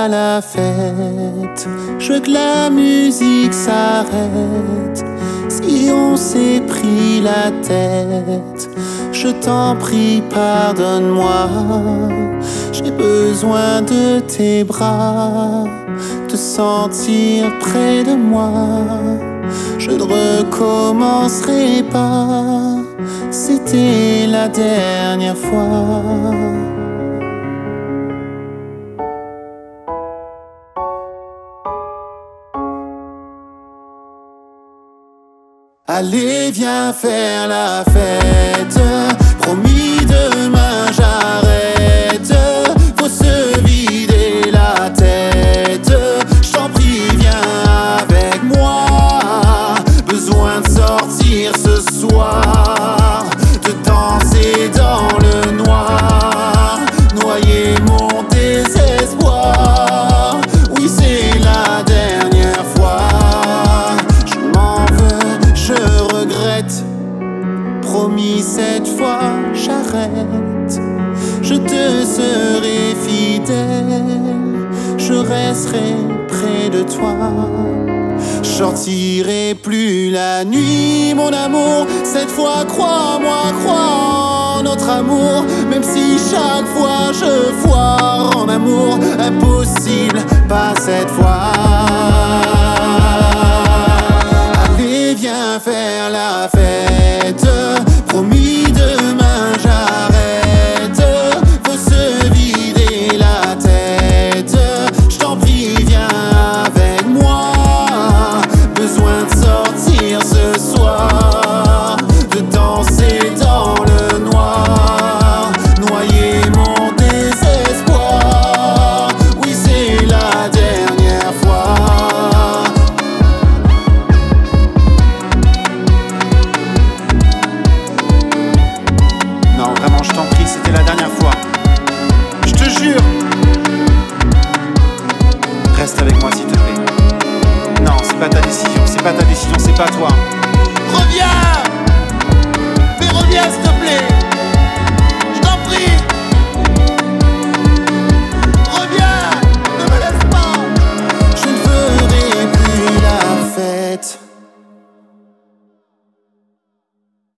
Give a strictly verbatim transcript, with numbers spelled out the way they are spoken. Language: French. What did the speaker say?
pas la fête. Je veux que la musique s'arrête. Si on s'est pris la tête, je t'en prie, pardonne-moi. J'ai besoin de tes bras, te sentir près de moi. Je ne recommencerai pas, c'était la dernière fois. Allez, viens faire la fête. Promis, demain j'arrête. Faut se vider la tête. J't'en prie, viens avec moi. Besoin de sortir ce soir, de danser dans le noir, noyer mon désespoir. Oui, c'est la dernière fois. Je m'en veux, je regrette. Promis, cette fois j'arrête. Je te serai fidèle, je resterai près de toi. Je sortirai plus la nuit, mon amour. Cette fois, crois-moi, crois en notre amour. Même si chaque fois je foire en amour, impossible, pas cette fois. Allez, viens faire la fête. Promis, demain j'arrête. Faut se vider la tête. Je t'en prie, viens